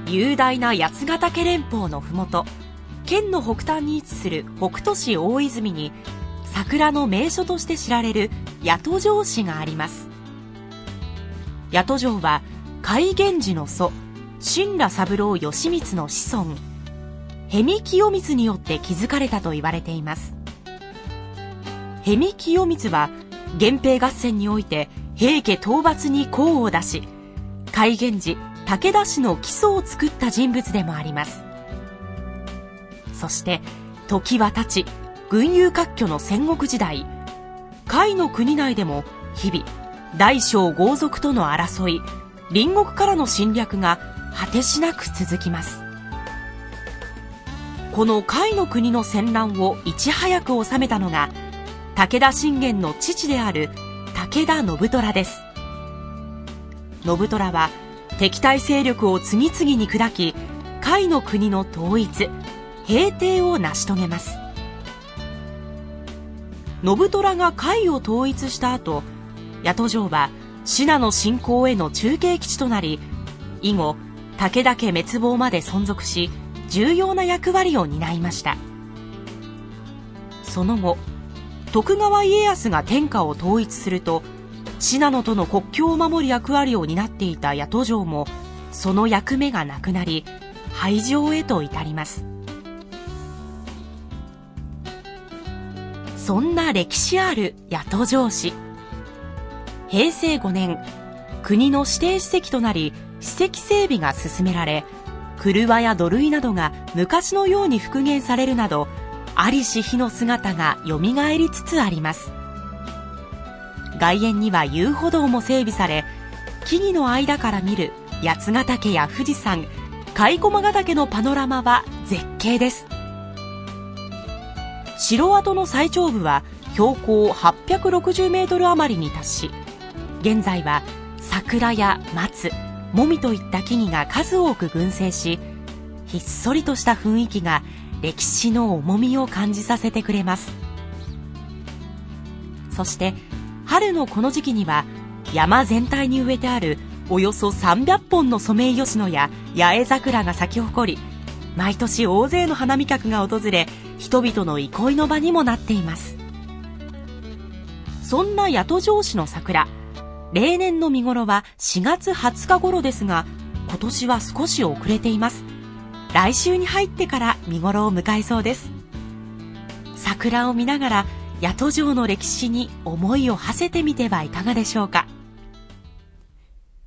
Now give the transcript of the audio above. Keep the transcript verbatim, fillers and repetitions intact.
雄大な八ヶ岳連峰のふもと、県の北端に位置する北杜市大泉に桜の名所として知られる八戸城市があります。八戸城は海源氏の祖親羅三郎義満の子孫辺見清光によって築かれたと言われています。辺見清光は源平合戦において平家討伐に功を出し、海源氏武田氏の基礎を作った人物でもあります。そして時は経ち、群雄割拠の戦国時代、甲斐の国内でも日々大小豪族との争い、隣国からの侵略が果てしなく続きます。この甲斐の国の戦乱をいち早く収めたのが武田信玄の父である武田信虎です。信虎は敵対勢力を次々に砕き、甲斐の国の統一、平定を成し遂げます。信虎が甲斐を統一した後、八戸城は信濃侵攻への中継基地となり、以後武田家滅亡まで存続し、重要な役割を担いました。その後、徳川家康が天下を統一すると、信濃との国境を守る役割を担っていた八戸城もその役目がなくなり、廃城へと至ります。そんな歴史ある八戸城市、へいせいごねん、国の指定史跡となり史跡整備が進められ、廓や土塁などが昔のように復元されるなど、在りし日の姿がよみがえりつつあります。外苑には遊歩道も整備され、木々の間から見る八ヶ岳や富士山、甲駒ヶ岳のパノラマは絶景です。城跡の最頂部は標高はっぴゃくろくじゅうメートル余りに達し、現在は桜や松、もみといった木々が数多く群生し、ひっそりとした雰囲気が歴史の重みを感じさせてくれます。そして春のこの時期には山全体に植えてあるおよそさんびゃっぽんのソメイヨシノや八重桜が咲き誇り、毎年大勢の花見客が訪れ、人々の憩いの場にもなっています。そんな八戸城市の桜、例年の見頃はしがつはつか頃ですが、今年は少し遅れています。来週に入ってから見頃を迎えそうです。桜を見ながら八戸城の歴史に思いを馳せてみてはいかがでしょうか。